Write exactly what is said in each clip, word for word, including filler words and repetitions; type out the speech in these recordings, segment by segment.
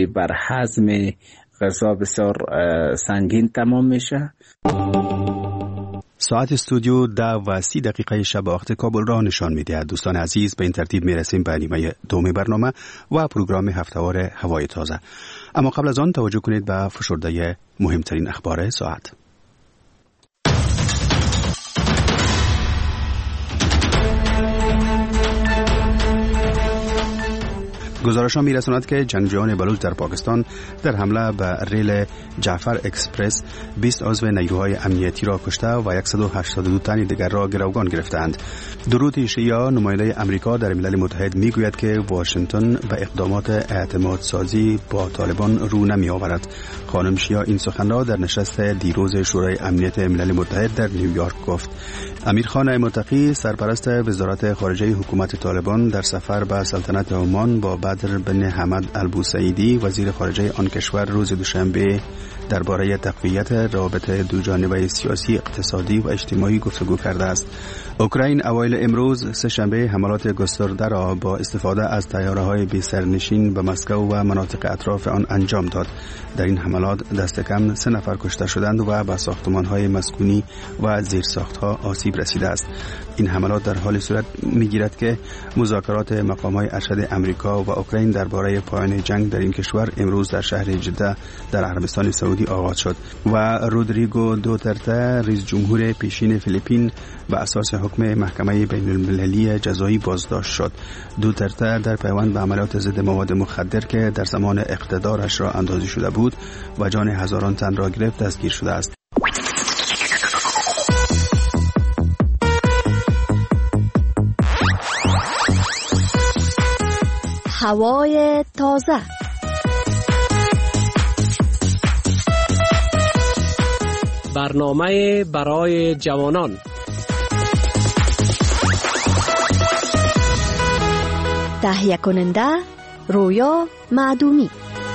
بر هضم غذا بسیار سنگین تمام میشه. ساعت استودیو ده و سی دقیقه شب وقت کابل را نشان می‌دهد. دوستان عزیز، به این ترتیب میرسیم به نیمه دوم برنامه و پروگرام هفته‌وار هوای تازه. اما قبل از آن توجه کنید به فشرده مهمترین اخبار ساعت. گزارش‌ها می‌رساند که جنگجویان بلوچ در پاکستان در حمله به ریل جعفر اکسپرس بیست عضو نیروهای امنیتی را کشته و صد و هشتاد و دو تن دیگر را گروگان گرفتند. درود شیعه، نماینده امریکا در ملل متحد میگوید که واشنگتن به اقدامات اعتماد سازی با طالبان رو نمی آورد. خانم شیعه این سخن را در نشست دیروز شورای امنیت ملل متحد در نیویورک گفت. امیرخان متقی، سرپرست وزارت خارجه حکومت طالبان، در سفر به سلطنت عمان با بدر بن حمد البوسعیدی وزیر خارجه آن کشور روز دوشنبه درباره تقویت روابط دوجانبه سیاسی، اقتصادی و اجتماعی گفتگو کرده است. اوکراین اوایل امروز سه شنبه حملات گسترده را با استفاده از طیاره‌های بی سرنشین به مسکو و مناطق اطراف آن انجام داد. در این حملات دست کم سه نفر کشته شدند و به ساختمان‌های مسکونی و زیرساخت‌ها آسیب رسیده است. این حملات در حال صورت می‌گیرد که مذاکرات مقام‌های ارشد امریکا و اوکراین درباره پایان جنگ در این کشور امروز در شهر جده در عربستان سعودی آغاز شد و رودریگو دوترته، رئیس جمهور پیشین فیلیپین، به اساس حکم محکمه بین المللی جزایی بازداشت شد. دوترته در پیوند به عملیات ضد مواد مخدر که در زمان اقتدارش را اندازی شده بود و جان هزاران تن را گرفت دستگیر شده است. هوای تازه. برنامه برای جوانان. تهیه کننده رویا معدومی.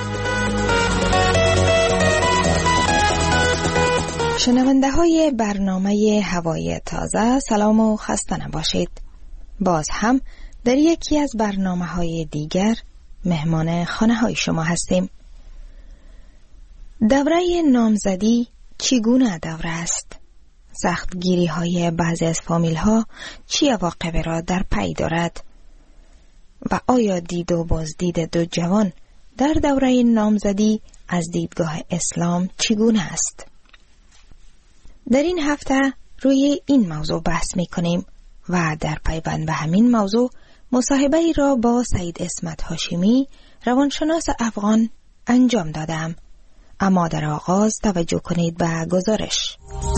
شنونده های برنامه هوای تازه، سلام و خسته نباشید. باز هم در یکی از برنامه های دیگر مهمان خانه های شما هستیم. دوره نامزدی چگونه دوره است؟ سختگیری های بعضی از فامیل ها چی عواقب را در پی دارد؟ و آیا دید و بازدید دو جوان در دوره نامزدی از دیدگاه اسلام چگونه است؟ در این هفته روی این موضوع بحث می کنیم و در پیوند به همین موضوع مصاحبه‌ای را با سید اسمت هاشمی، روانشناس افغان انجام دادم. اما در آغاز توجه کنید به گزارش.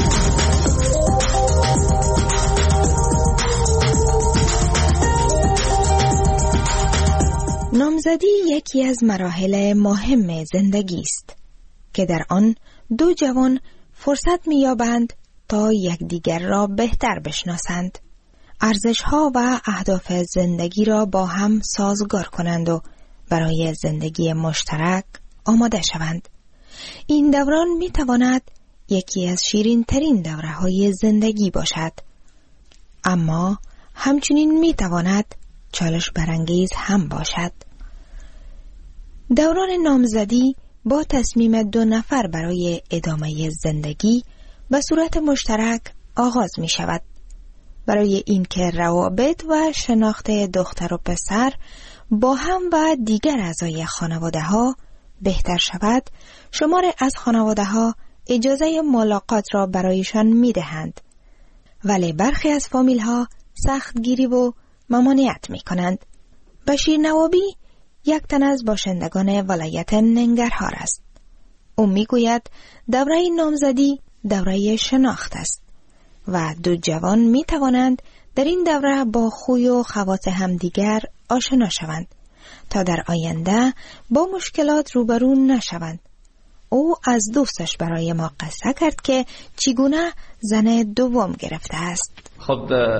نامزدی یکی از مراحل مهم زندگی است که در آن دو جوان فرصت می‌یابند تا یکدیگر را بهتر بشناسند، ارزش‌ها و اهداف زندگی را با هم سازگار کنند و برای زندگی مشترک آماده شوند. این دوران می‌تواند یکی از شیرین‌ترین دوره‌های زندگی باشد، اما همچنین می‌تواند چالش برانگیز هم باشد. دوران نامزدی با تصمیم دو نفر برای ادامه زندگی به صورت مشترک آغاز می شود. برای اینکه روابط و شناخت دختر و پسر با هم و دیگر اعضای خانواده ها بهتر شود، شمار از خانواده ها اجازه ملاقات را برایشان می دهند، ولی برخی از فامیل ها سخت گیری و ممانعت می کنند. بشیر نوابی یک تن از باشندگان ولایت ننگرهار است. او می گوید دوره نامزدی دوره شناخت است و دو جوان می توانند در این دوره با خوی و خواص همدیگر آشنا شوند تا در آینده با مشکلات روبرو نشوند. او از دوستش برای ما قصه کرد که چگونه زن دوم گرفته است. خب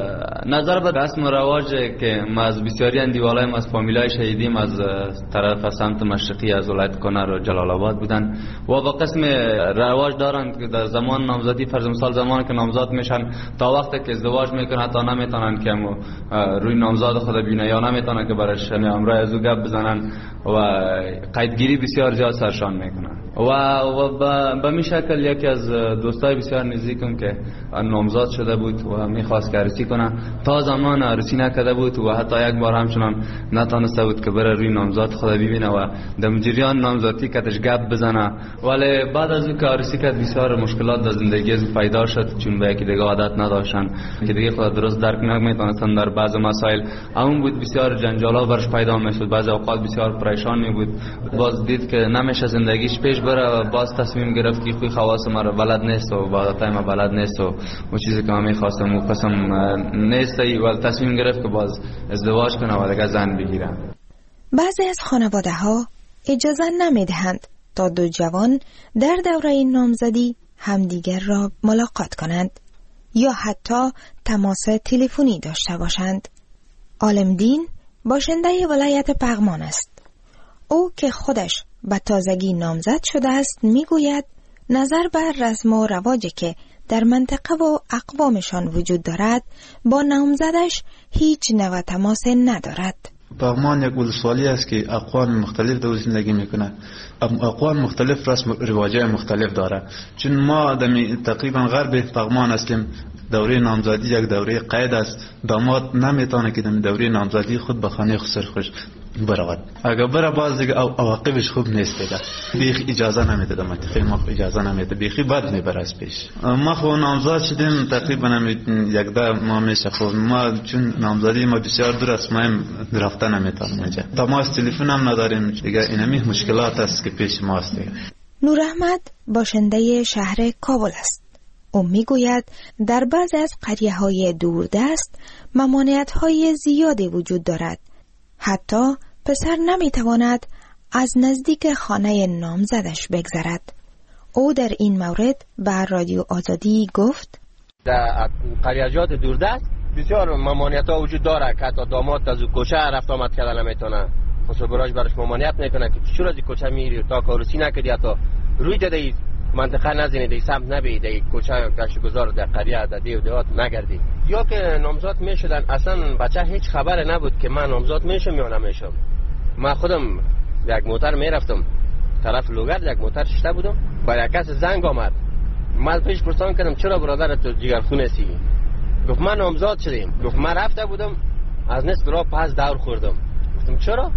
نظر به رسم و رواج که ما از بسیاری اندیوالایم از فامیلای شهیدیم از طرف سمت مشرقی از ولایت کنر و جلال آباد بودن و با قسم رواج دارند که در زمان نامزدی فرض مثال زمانی که نامزاد میشن تا وقتی که ازدواج میکنن حتی نمیتونن که روی نامزاد خود ببینن یا نمیتونن که برش امرای از او گپ بزنن و قیدگیری بسیار زیاد سرشان میکنن و, و به می شکل یکی از دوستای بسیار نزدیکم که نامزاد شده بود و میخواست که عروسی کنه تا زمان عروسی نکرده بود و حتی یک بار همچنان نتونسته بود که بره روی نامزاد خود ببینه و در جریان نامزادی کتش گپ بزنه. ولی بعد از اون که عروسی کرد بسیار مشکلات در زندگی از پیدا شد چون به یکی دیگه عادت نداشتن که دیگه خود درست درک نمیتونستن در بعض مسائل اون بود بسیار جنجالا برش پیدا میشد. بعضی اوقات بسیار پریشان می بود. باز دید که نمیشه زندگیش پیش بره و باز تصمیم گرفت که خوی خواص ما رو بلد نیست و عادتای ما بلد نیست و اون چیزی که من میخواستم و قسم نیست و تصمیم گرفت که باز ازدواج کنه و دیگه زن بگیره. بعضی از خانواده ها اجازه نمیدهند تا دو جوان در دوره نامزدی همدیگر را ملاقات کنند یا حتی تماس تلفنی داشته باشند. عالمدین باشنده ولایت پغمان است. او که خودش به تازگی نامزد شده است میگوید نظر بر رسم و رواجی که در منطقه و اقوامشان وجود دارد با نامزدش هیچ نوع تماس ندارد. پغمان یک ولسوالی است که اقوام مختلف در زندگی میکنه. اقوام مختلف رسم و رواج مختلف داره. چون ما در تقریبا غرب پغمان هستیم. دوره نامزدی یک دوره قید است. داماد نمیتونه که در دوره نامزدی خود به خانه خسر خوش برود. اگر بره باز دیگه عواقبش خوب نیست دیگه. بیخ اجازه نمیده. منطقه ما اجازه نمیده. بیخی بد میبره از پیش. ما خو نامزد شدیم تقریبا یک ده ما میشه. خو ما چون نامزدی ما بسیار دور است ما رفته نمیتونیم اینجا. تماس تلفن هم نداریم دیگه. اینمی مشکلات است که پیش ماست دیگه. نور احمد باشنده شهر کابل است. او میگوید در بعضی از قریه‌های دوردست ممانعت‌های زیادی وجود دارد. حتی پسر نمیتواند از نزدیک خانه نامزدش بگذرد. او در این مورد به رادیو آزادی گفت در قریه‌جات دوردست بسیار ممانعت‌ها وجود داره که حتی داماد از کوچه رفت آمد کردن نمیتونه. خصوصا براش برش ممانعت میکنه که چرا از کوچه میری تا کارسی نکردی حتی روی دادی منطقه نزنی دی سمت نبی دی کوچه گشت گذار در قریه در دیو دیوات نگردی. یا که نامزاد میشدن اصلا بچه هیچ خبر نبود که من نامزاد میشم یا نمیشم. من خودم یک موتر میرفتم طرف لوگرد یک موتر شته بودم برای کس زنگ آمد. من پیش پرسان کردم چرا برادر تو جگرخونه سی؟ گفت من نامزاد شدیم. گفت من رفته بودم از نصف راه پس دور خوردم. گفتم چرا؟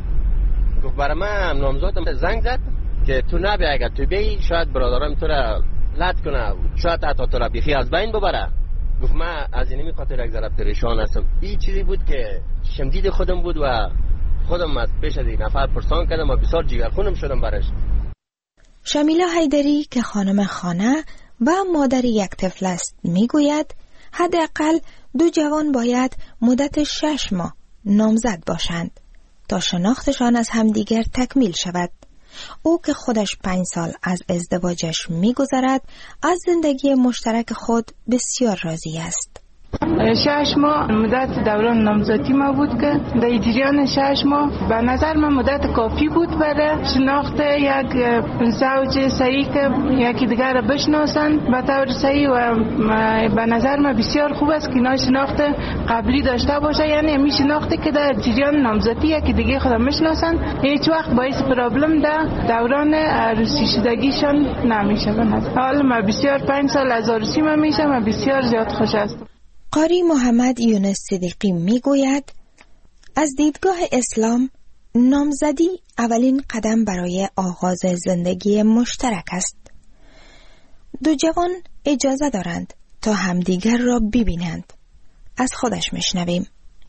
گفت برای من نامزادم زنگ زد که تو نبی اگر تو بی شاید برادرم تو را لط کنه شاید حتی تو را بیخی از بین ببره. گفت من از اینمی خاطر یک ذره پریشان هستم. این چیزی بود که شمدید خودم بود و خودم از پیش از این نفر پرسان کردم و بسیار جگرخونم شدم برش. شمیلا حیدری که خانم خانه و مادر یک طفل است میگوید حداقل دو جوان باید مدت شش ماه نامزد باشند تا شناختشان از همدیگر تکمیل شود. او که خودش پنج سال از ازدواجش می‌گذرد از زندگی مشترک خود بسیار راضی است. شش ماه مدت دوران نامزدی ما بود که در جریان شش ماه به نظر من مدت کافی بود برای شناخت یک زوج صحیح که یکی دیگر را بشناسن به طور صحیح و به نظر من بسیار خوب است که اینا شناخت قبلی داشته باشه. یعنی می شناختی که در جریان نامزدی یکی دیگه خود میشناسن هیچ وقت باعث پرابلم در دوران عروسی شدگیشان نمیشه. به نظر حالا من بسیار پنج سال از عروسی من میشم و بسیار زیاد خوش هستم. قاری محمد یونس صدیقی میگوید از دیدگاه اسلام نامزدی اولین قدم برای آغاز زندگی مشترک است. دو جوان اجازه دارند تا همدیگر را ببینند. از خودش میشنویم.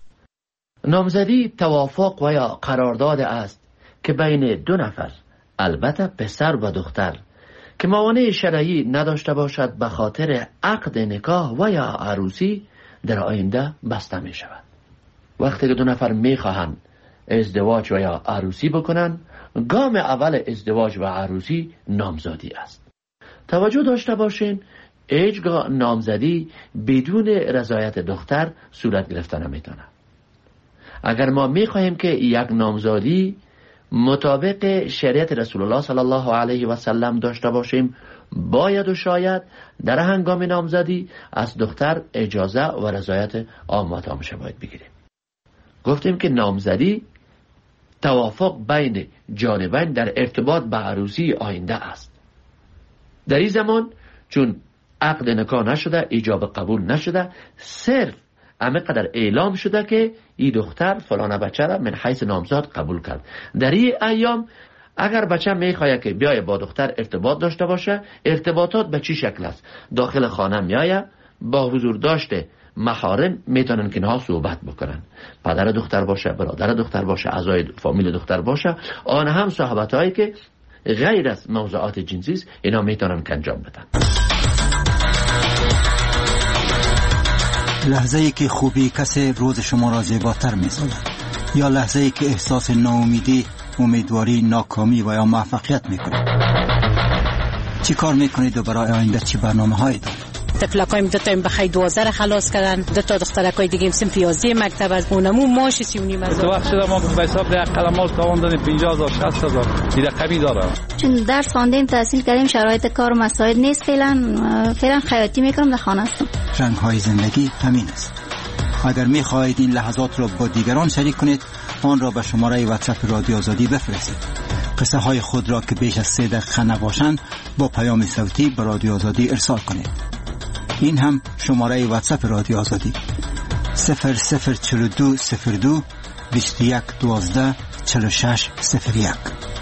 نامزدی توافق و یا قرارداد است که بین دو نفر، البته پسر و دختر، که موانع شرعی نداشته باشد به خاطر عقد نکاح و یا عروسی در آینده بسته می شود. وقتی که دو نفر می خواهند ازدواج و یا عروسی بکنند، گام اول ازدواج و عروسی نامزدی است. توجه داشته باشین هیچگاه نامزدی بدون رضایت دختر صورت گرفته نمیتونه. اگر ما میخواهیم که یک نامزادی مطابق شریعت رسول الله صلی الله علیه و سلم داشته باشیم، باید و شاید در هنگام نامزدی از دختر اجازه و رضایت آماتامش باید بگیریم. گفتیم که نامزدی توافق بین جانبین در ارتباط به عروسی آینده است. در این زمان چون عقد نکاح نشده، ایجاب قبول نشده، صرف همه قدر اعلام شده که این دختر فلانه بچه را من حیث نامزاد قبول کرد. در این ایام اگر بچه میخواه که بیای با دختر ارتباط داشته باشه، ارتباطات به چی شکل است؟ داخل خانه میایه، با حضور داشته محارم میتونن که اینها صحبت بکنن، پدر دختر باشه، برادر دختر باشه، اعضای فامیل دختر باشه، آن هم صحبت هایی که غیر از موضوعات جنسی است، اینا میتونن که انجام بدن. لحظه ای که خوبی کسی روز شما را زیباتر می‌سازد، یا لحظه ای که احساس ناامیدی، امیدواری، ناکامی و یا موفقیت میکنید. چی کار میکنید و برای آینده چی برنامه هایی دارید؟ تفلکایم دو تایم بخی دوازده خلاص کردن، دو تا دخترکای دیگه سنف یازده مکتب از اونمو ماش سی و نیم هزار. تو وقت شده ما به حساب ده قلمال تاوان دادیم پنجاه هزار شصت هزار. این رقمی داره. چون درس خواندیم، تحصیل کردیم، شرایط کار مساعد نیست، فعلا فعلا خیاطی میکنم، در خانه هستم. رنگ های زندگی همین است. اگر میخواهید این لحظات را با دیگران شریک کنید، آن را به شماره واتساپ رادیو آزادی بفرستید. قصه های خود را که بیش از سه دقیقه نباشند با پیام صوتی به رادیو آزادی ارسال کنید. این هم شماره واتساپ رادیو آزادی صفر صفر چهل و دو صفر دو بیست و یک دوازده چهل و شش صفر یک.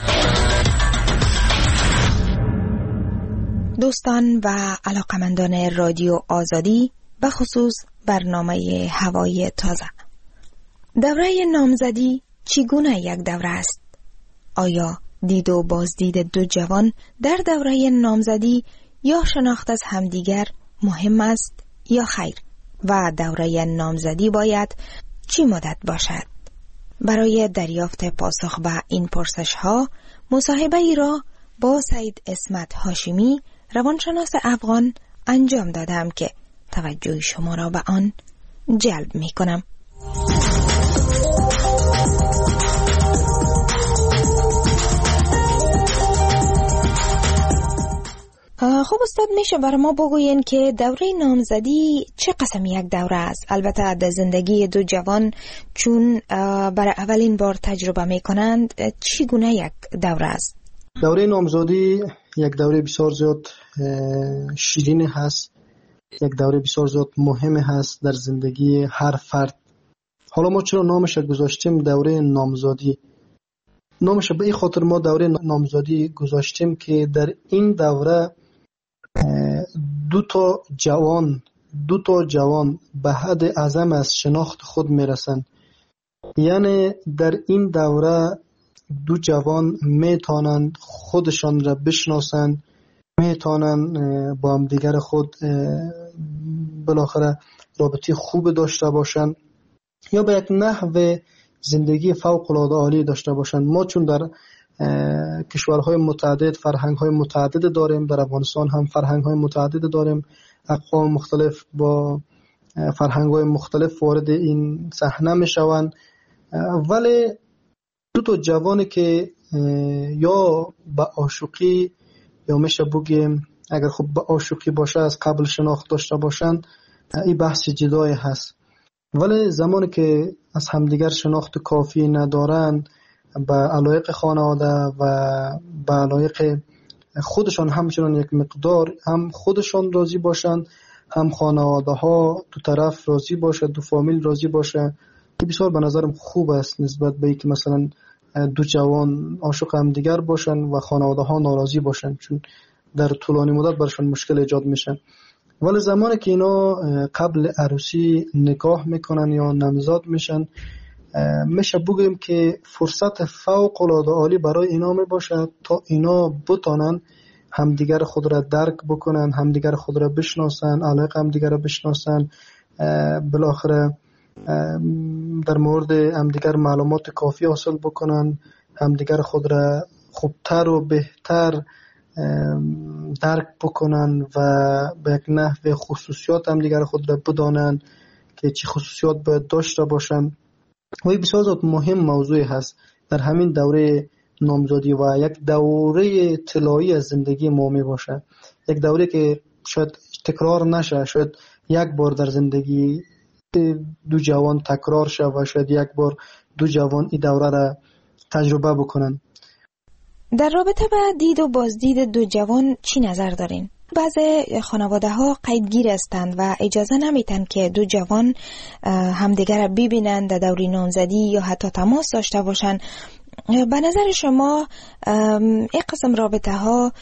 دوستان و علاقمندان رادیو آزادی، به خصوص برنامه هوای تازه، دوره نامزدی چگونه یک دوره است؟ آیا دید و بازدید دو جوان در دوره نامزدی یا شناخت از همدیگر مهم است یا خیر؟ و دوره نامزدی باید چی مدت باشد؟ برای دریافت پاسخ به این پرسش ها مصاحبه ای را با سید اسمت هاشمی، روانشناس افغان انجام دادم که توجه شما را به آن جلب می کنم. خب استاد، میشه برای ما بگوین که دوره نامزدی چه قسم یک دوره است؟ البته در زندگی دو جوان چون برای اولین بار تجربه میکنند، چگونه یک دوره است؟ دوره نامزدی یک دوره بسیار زیاد شیرین هست، یک دوره بسیار زیاد مهم هست در زندگی هر فرد. حالا ما چرا نامش گذاشتیم دوره نامزدی؟ نامش به این خاطر ما دوره نامزدی گذاشتیم که در این دوره دو تا جوان دو تا جوان به حد اعظم از شناخت خود میرسن. یعنی در این دوره دو جوان میتونن خودشان را بشناسن، میتونن با هم دیگر خود بالاخره رابطه خوب داشته باشن یا به یک نحو زندگی فوق العاده عالی داشته باشن. ما چون در کشورهای متعدد فرهنگ‌های متعدد داریم، در افغانستان هم فرهنگ‌های متعدد داریم، اقوام مختلف با فرهنگ‌های مختلف وارد این صحنه میشوند، ولی دو تا جوانی که یا به عاشقی یا میشه بگیم اگر خب به عاشقی باشه از قبل شناخت داشته باشن، این بحث جدایی هست. ولی زمانی که از همدیگر شناخت کافی ندارن، به علایق خانواده و به علایق خودشان همچنان یک مقدار هم خودشان راضی باشن، هم خانواده ها دو طرف راضی باشه، دو فامیل راضی باشه، این بسیار به نظرم خوب است نسبت به اینکه مثلا دو جوان عاشق هم دیگر باشن و خانواده ها ناراضی باشن، چون در طولانی مدت برشان مشکل ایجاد میشه. ولی زمانی که اینا قبل عروسی نکاح میکنن یا نامزاد میشن، میشه بگیم که فرصت فوق العاده عالی برای اینا می باشد تا اینا بتانن همدیگر خود را درک بکنن، همدیگر خود را بشناسن، علایق همدیگر را بشناسن، بالاخره در مورد همدیگر معلومات کافی حاصل بکنن، همدیگر خود را خوبتر و بهتر درک بکنن و به یک نحو خصوصیات هم دیگر خود را بدانن که چی خصوصیات باید داشته باشن. و این بسیار زیاد مهم موضوعی هست در همین دوره نامزادی و یک دوره طلایی از زندگی ما می باشه، یک دوره که شاید تکرار نشه، شاید یک بار در زندگی دو جوان تکرار شه و شاید یک بار دو جوان این دوره را تجربه بکنن. در رابطه با دید و بازدید دو جوان چی نظر دارین؟ بعضی خانواده ها قیدگیر هستند و اجازه نمیتن که دو جوان همدیگر را ببینند در دوره نامزدی یا حتی تماس داشته باشند. به نظر شما این قسم رابطه ها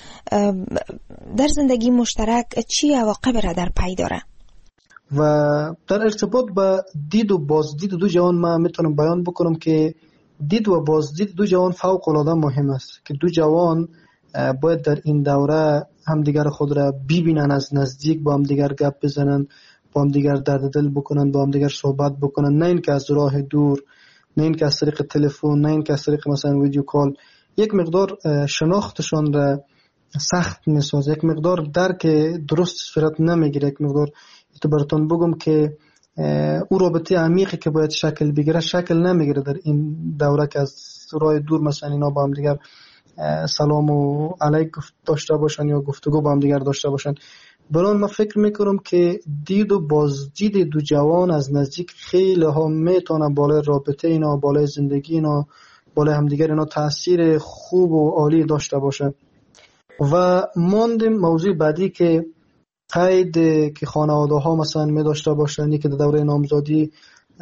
در زندگی مشترک چی عواقب را در پی داره؟ و در ارتباط با دید و بازدید دو جوان ما میتونم بیان بکنم که دید و بازدید دو جوان فوق العاده مهم است که دو جوان باید در این دوره همدیگر خود را ببینن، از نزدیک با همدیگر گپ بزنن، با همدیگر درد دل بکنن، با همدیگر صحبت بکنن، نه اینکه از راه دور، نه اینکه از طریق تلفن، نه اینکه از طریق مثلا ویدیو کال. یک مقدار شناختشان را سخت میسازه، یک مقدار درک درست صورت نمیگیره. یک مقدار تو براتون بگم که او رابطه عمیقی که باید شکل بگیره شکل نمیگیره در این دوره که از راه دور مثلا اینا با هم دیگر سلام و علیک داشته باشن یا گفتگو با هم دیگر داشته باشن. برای من فکر میکنم که دید و بازدید دو جوان از نزدیک خیلی ها میتونه بالای رابطه اینا، بالای زندگی اینا، بالای همدیگر اینا تاثیر خوب و عالی داشته باشه. و ماندیم موضوع بعدی که قید که خانواده ها مثلا می داشته باشن، که در دوره نامزادی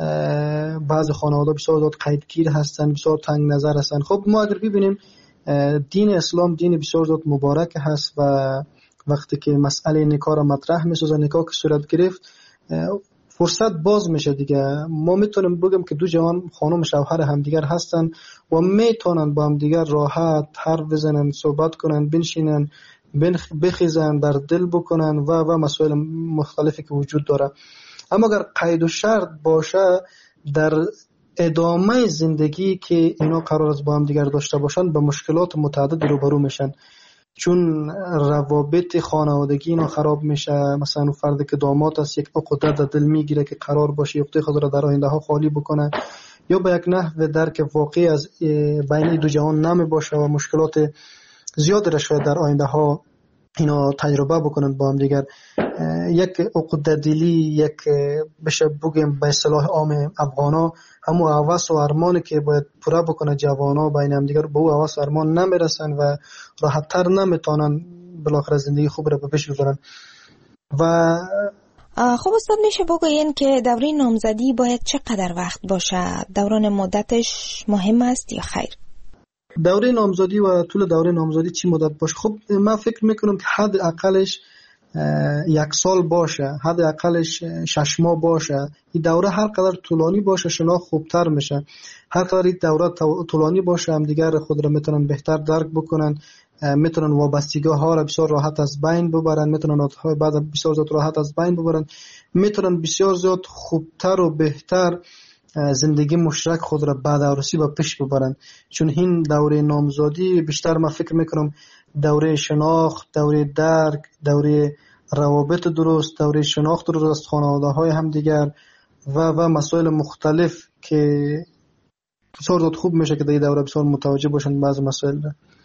بعض خانواده بسیار زیاد قیدگیر هستن، بسیار تنگ نظر هستن. خب ما اگر ببینیم دین اسلام دین بسیار زیاد مبارک هست و وقتی که مسئله نکاح را مطرح می‌سازه، نکاح که صورت گرفت فرصت باز میشه دیگه. ما میتونیم بگیم که دو جوان خانم شوهر همدیگر هستن و میتونن با همدیگر راحت حرف بزنن، صحبت کنن، بنشینن، بخیزن، در دل بکنن و و مسائل مختلفی که وجود داره. اما اگر قید و شرط باشه در ادامه زندگی که اینا قرار است با هم دیگر داشته باشن به مشکلات متعدد روبرو میشن، چون روابط خانوادگی اینا خراب میشه. مثلا فردی که داماد است یک عقده در دل میگیره که قرار باشه عقده خود را در آینده ها خالی بکنه، یا به یک نحو درک واقعی از بین دو جوان نمی باشه و مشکلات زیاد را شاید در آینده ها اینا تجربه بکنن با هم دیگر. یک عقده دلی، یک بشه بگیم به اصطلاح عام افغانا همون هوس و ارمانی که باید پوره بکنه جوانا بین هم دیگر، به او هوس و ارمان نمیرسن و راحت تر نمیتونن بالاخره زندگی خوب را به پیش ببرن. و خب استاد میشه بگوین که دوره نامزدی باید چقدر وقت باشه؟ دوران مدتش مهم است یا خیر؟ دوره نامزدی و طول دوره نامزدی چی مدت باشه؟ خب من فکر میکنم که حد اقلش یک سال باشه، حد اقلش شش ماه باشه. این دوره هر قدر طولانی باشه شناخت خوبتر میشه. هر قدر این دوره طولانی باشه هم دیگر خود را میتونن بهتر درک بکنن، میتونن وابستگی ها را بسیار راحت از بین ببرن، میتونن عادتهای بعد بسیار زیاد راحت از بین ببرن، میتونن بسیار زیاد خوبتر و بهتر زندگی مشترک خود را بعد عروسی با پیش ببرن. چون این دوره نامزادی بیشتر من فکر میکنم دوره شناخت، دوره درک، دوره روابط درست، دوره شناخت درست از خانواده های هم دیگر و و مسائل مختلف که بسیار زیاد خوب میشه که در این دوره بسیار متوجه باشن بعض مسائل.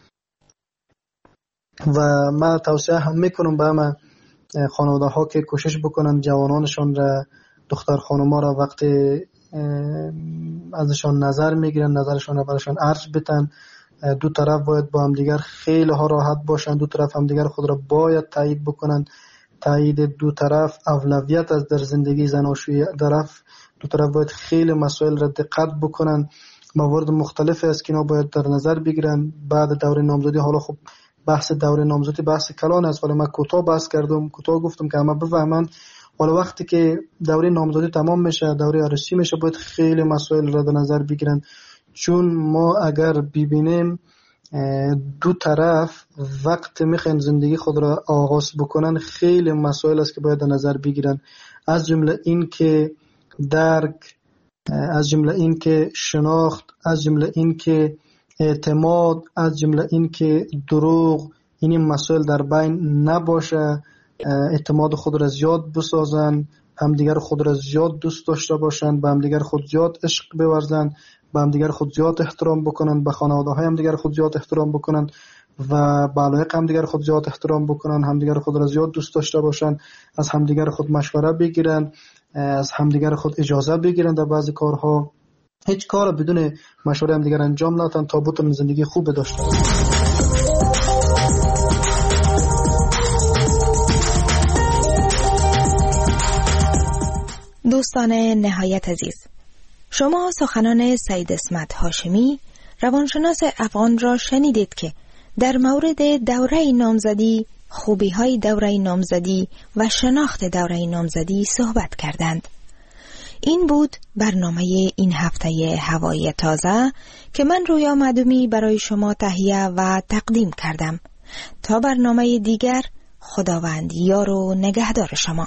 و من توصیه هم میکنم به همه خانواده ها که کوشش بکنن جوانانشان را، دختر خانوما را وقتی ازشان نظر میگیرن نظرشان را برشان عرض بتن. دو طرف باید با هم دیگر خیلی ها راحت باشن، دو طرف هم دیگر خود را باید تایید بکنن. تایید دو طرف اولویت از در زندگی زناشویی طرف. دو طرف باید خیلی مسائل را دقت بکنن. موارد مختلفی است که اینا باید در نظر بگیرن بعد دوره نامزدی. حالا خب بحث دوره نامزدی بحث کلان است، ولی من کوتاه بحث کردم، کوتاه گفتم که همه بفهمن. حالا وقتی که دوره نامزدی تمام میشه، دوره عروسی میشه، باید خیلی مسائل را در نظر بگیرن. چون ما اگر ببینیم دو طرف وقت میخوان زندگی خود را آغاز بکنن خیلی مسائل است که باید در نظر بگیرن، از جمله این که درک، از جمله این که شناخت، از جمله این که اعتماد، از جمله این که دروغ این مسائل در بین نباشه، اعتماد خود را زیاد بسازن، همدیگر خود را زیاد دوست داشته باشند، به همدیگر خود زیاد عشق بورزند، به همدیگر خود زیاد احترام بکنند، به خانواده های همدیگر خود زیاد احترام بکنند و به علایق همدیگر خود زیاد احترام بکنند، همدیگر خود را زیاد دوست داشته باشند، از همدیگر خود مشوره بگیرند، از همدیگر خود اجازه بگیرند در بعضی کارها. هیچ کار بدون مشوره همدیگر انجام ندن تا بتونن زندگی خوب داشته باشند. دوستان نهایت عزیز، شما سخنان سید اسمت هاشمی روانشناس افغان را شنیدید که در مورد دوره نامزدی، خوبی های دوره نامزدی و شناخت دوره نامزدی صحبت کردند. این بود برنامه این هفته هوای تازه که من رویا معدومی برای شما تهیه و تقدیم کردم. تا برنامه دیگر، خداوند یار و نگهدار شما.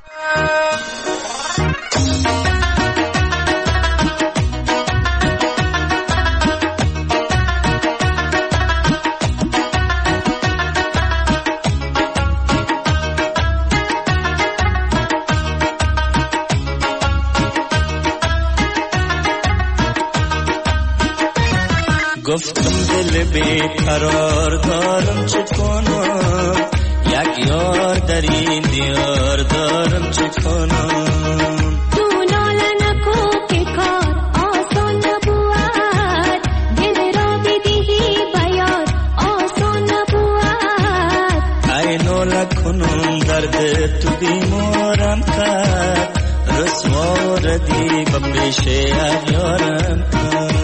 گفتم دل بیقرار دارم چه کنم، یک یار در این دیار دارم چه کنم. تو ناله نکو که کار آسان نبود، دل را بدهی بیار آسان نبود. ای ناله کنم درد تو بیمارم کرد، رسوا ردی به پیش یارم کرد.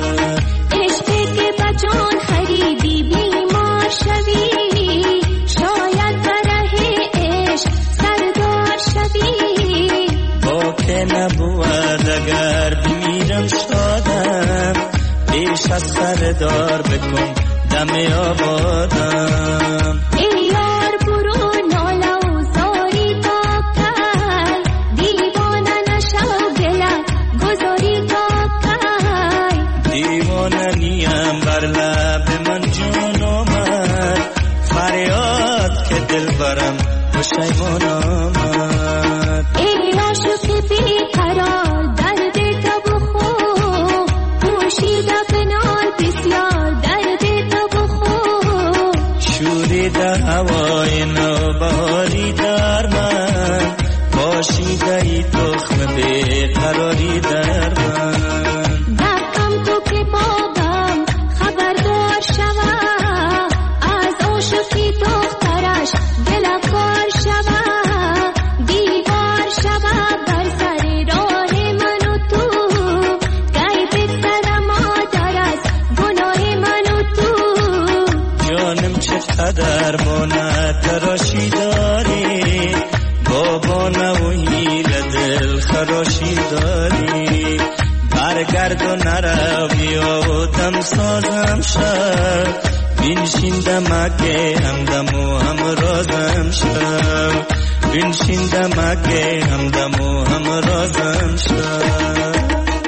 جان خریدی بیمار شوی، شاید بره عشق سردار شوی. با که نبود اگر بمیرم شادم، پیش از سردار بکن دم آبادم. ای یار برو ناله و زاری تا کی، دیوانه نشو گله گذاری تا کی. دیوانه نیم بر لب من جون آمد، فریاد که دل برم پشیمان آمد. ای عاشق بیقرار درد تو بخور، پوشیده بنال بسیار درد تو بخور. شوریده هوای نوبهاری در من، پاشیده ای تخم بیقراری در من. دقم تو که بابم خبردار شوه، از عاشقی دخترش دل کار شوه. دیوار شوه بر سر راه من و تو، گی بگذر مادر از گناه من و تو. جانم چقدر مانه تراشی داری، بابا نوهیل دل خراشی داری. برگرد و نرو بیا دم سازم شد، بنشین دمکه همدم و همرازم شد. بنشین دمکه همدم و همرازم شد.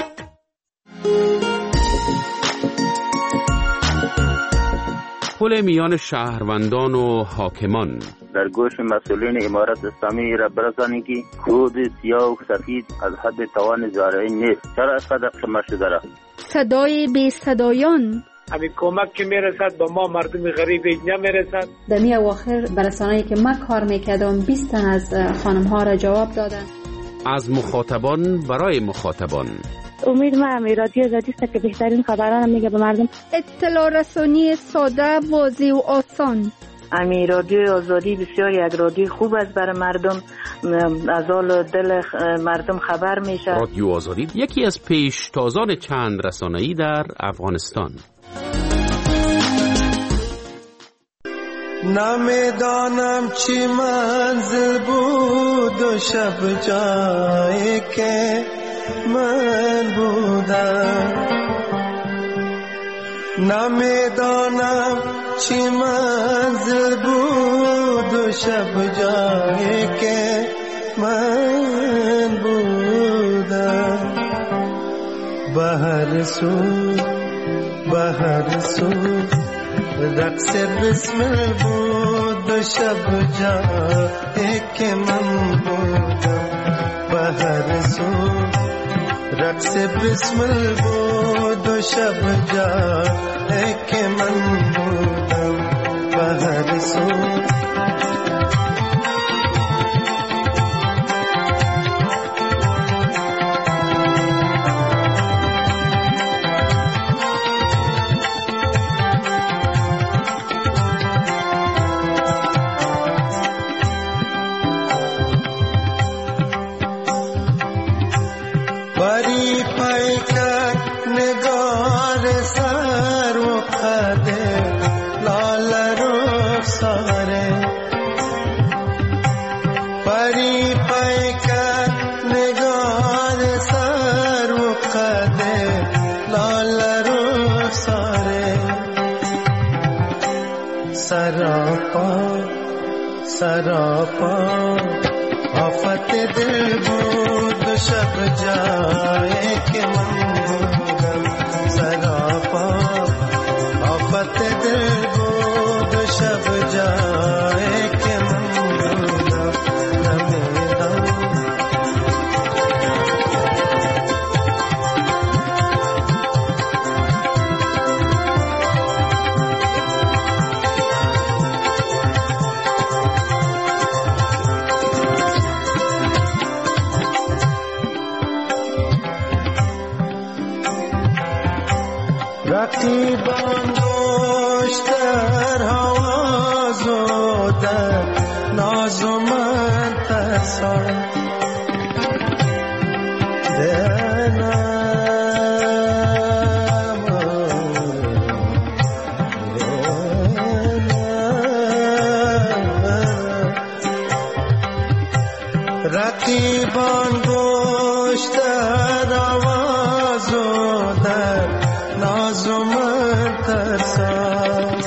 پل میان شهروندان و حاکمان. در گوش مسئولین امارت اسلامی را برسانید که کود سیاه و سفید از حد توان زارعی نیست. چرا اسقدر شما شده را؟ صدای بی صدایان. همین کمک که میرسد به ما مردم غریب نمیرسد. در می اواخر برسانه‌ای که من کار میکردم بیست تن از خانم ها را جواب دادن. از مخاطبان برای مخاطبان. امید ما رادیو آزادی است که بهترین خبران میگه به مردم. اطلاع رسانی ساده، واضح و آسان. امی رادیو آزادی بسیار یک رادیو خوب است برای مردم، از حال دل مردم خبر میشه. رادیو آزادی یکی از پیشتازان چند رسانه‌ای در افغانستان. نمیدانم چی منزل بود و شب جایی که من بودم. نمیدانم چی منزل بود و شب جایی که من بودم. به هر سو به هر سو رقص بسمل بود و شب جایی که من بودم به هر سو. رقص بسمل بود و شب جایی که من بودم به هر سو. सरापा आफत दिल بود शब जाए के मंगम सरापा आफत दिल بود शब जाए के मंगम नमेदा رقیبان دوشتر هواز و در ناز و من ترسان دنم رقیبان دوشتر هواز و در ناز و من ترسان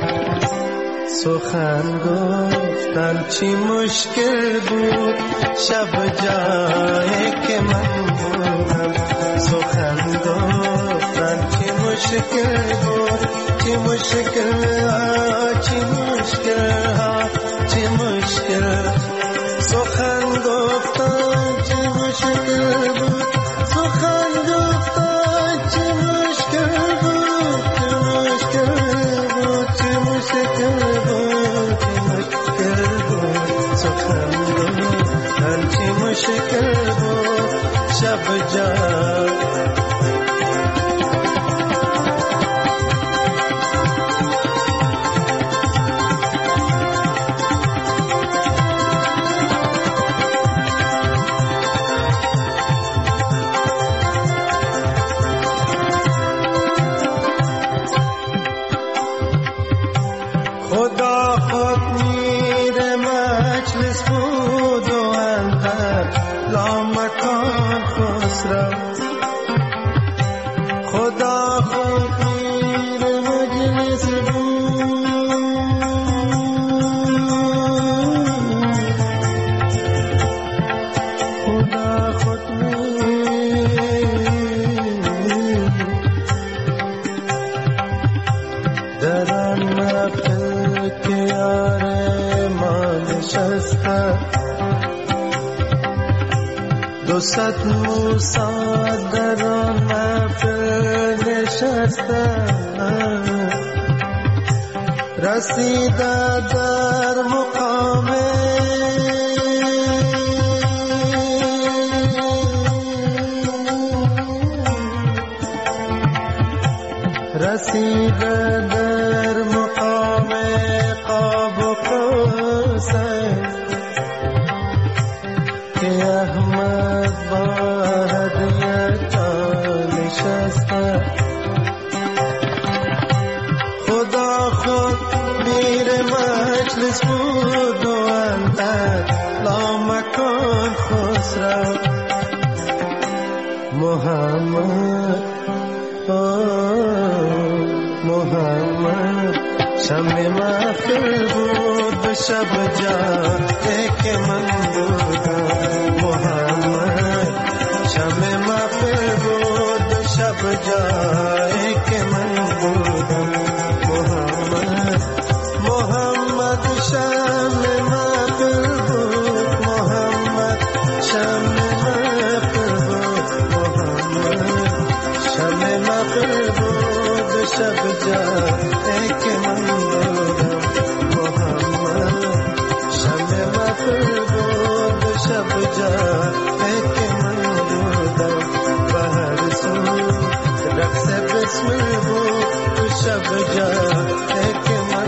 سخن گفتن چی مشکل بود شب جایی که من بودم سخن گفتن چی مشکل بود چی مشکل ها چی مشکل ها چی مشکل سخن گفتن چی مشکل بود سخن گفتن چی مشکل بود چی مشکل بود چی مشکل بود سخن گفتن چی مشکل بود شب جان صد موسا در محفل نشستم رسیده در مقام رسیده در مقام قاب و قوسین که احمد با هدیت نشسته خدا خود میر مجلس بود و اندر لامکان خسرو محمد محمد شم محفل بود به شب جایی که من بودم محمد شم محفل بود به شب جایی که